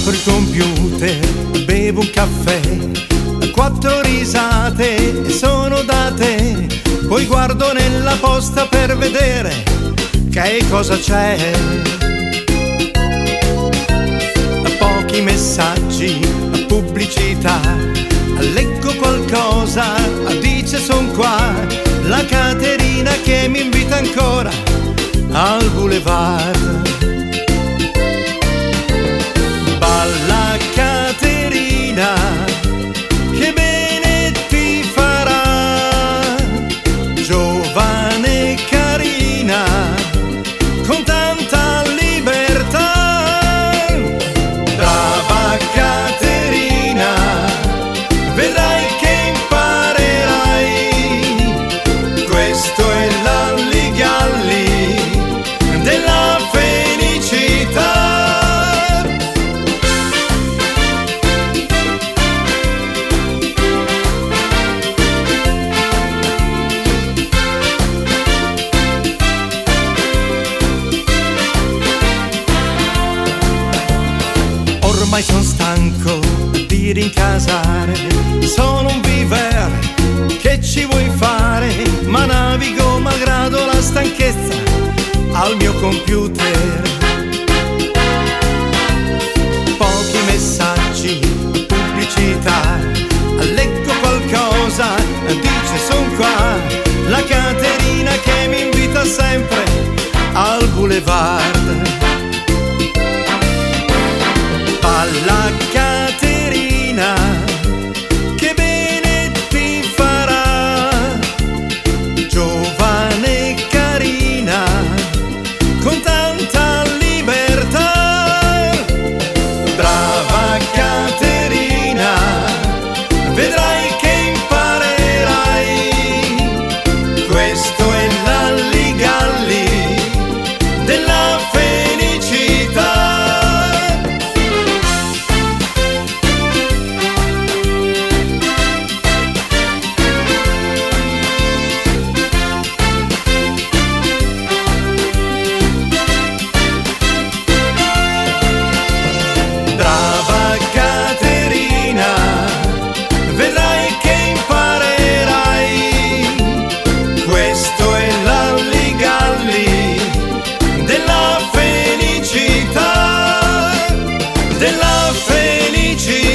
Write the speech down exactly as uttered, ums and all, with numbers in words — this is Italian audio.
Apro il computer, bevo un caffè, quattro risate e sono date. Poi guardo nella posta per vedere che cosa c'è. Pochi messaggi, pubblicità, leggo qualcosa, dice son qua. La Caterina che mi invita ancora al boulevard. Balla Caterina, che bene ti farà, giovane e carina, con tanta libertà. Brava Caterina, vedrai che imparerai, questo è l'alligalli della felicità. Ormai son stanco di rincasare, sono un viver, che ci vuoi fare? Ma navigo malgrado la stanchezza al mio computer. Pochi messaggi, pubblicità, leggo qualcosa, dice son qua. La Caterina che mi invita sempre al boulevard. Balla Caterina, che bene ti farà, giovane e carina, con tanta libertà. Brava Caterina, vedrai che imparerai, questo è l'alligalli della felicità. Brava Caterina, vedrai che imparerai, questo è l'alligalli della felicità, della felicità.